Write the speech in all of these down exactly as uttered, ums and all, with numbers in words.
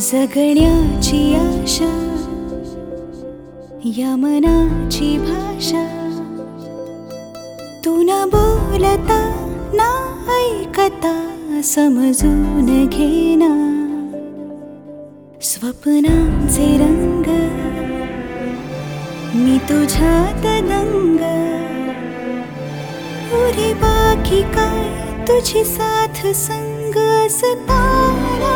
जगण्याची आशा या मनाची भाषा तू न बोलता ना ऐकता समजून घेना स्वप्नांचे रंग मी तुझ्यात दंग पुरे बाकी काय तुझी साथ संग असताना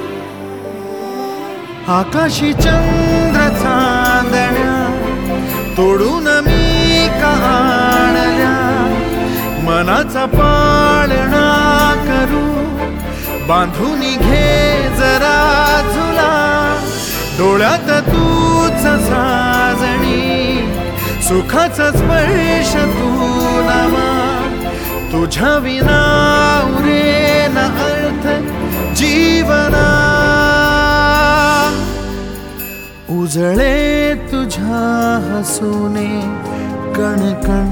आकाशी चंद्र चांदण्या तोडून मी कहाणल्या मनाचा पाळणा करू बांधून घे जरा झुला डोळ्यात तूच साजणी सुखाचा स्पर्श तू नवा तुझ्या विना उरेन अर्थ जीवना उजळे तुझ्या हसूने कणकण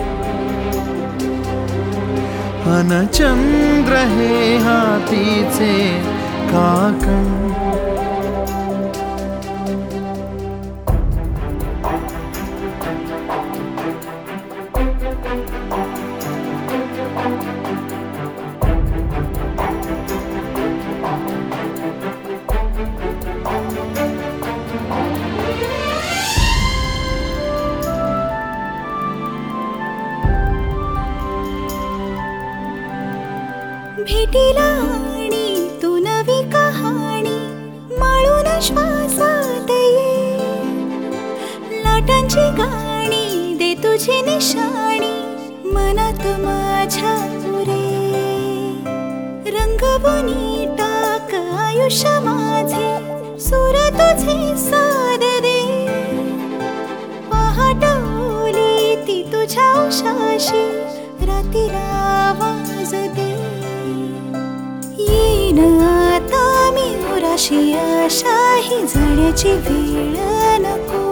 अन चंद्र हे हातीचे काकण भेटीला आणि तू नवी कहाणी माळून श्वासात ये लाटांची गाणी दे तुझी निशाणी मनात माझ्या पुरे रंगवून टाक आयुष्य माझे सूर तुझे साद दे पहाट ओली ती तुझ्या उशाशी रातीला आवाज दे येईन आता मी उराशी आशाही जाण्याची वेळ नको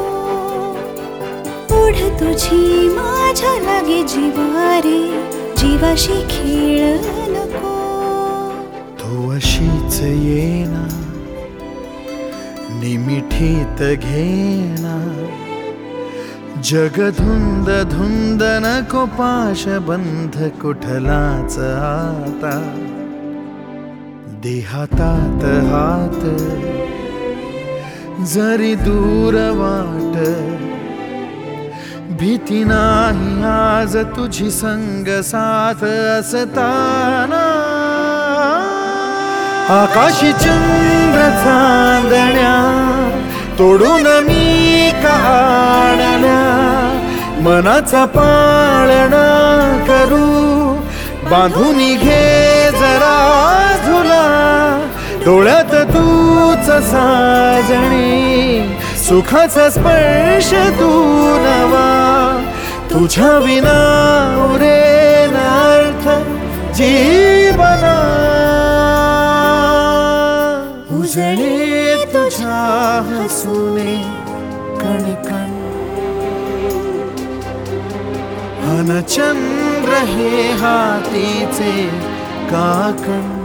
पुढ तुझी माझ्या लागे जीवारे जीवाशी खेळ नको तू अशीच येना निमिठीत घेना जग धुंद धुंद नको पाश बंध कुठलाच आता देहातात हात जरी दूर वाट भीती नाही आज तुझी संग साथ असताना आकाशी चंद्र चांदण्या तोडून मी कहाणल्या मनाचा पाळणा करू बांधून घे जरा झुला डोळ्यात तूच साजणी सुखाचा स्पर्श तू नवा तुझ्या विना उरेन अर्थ जीवना उजळे तुझ्या हसूने कणकण अन चंद्र हे हातीचे काकण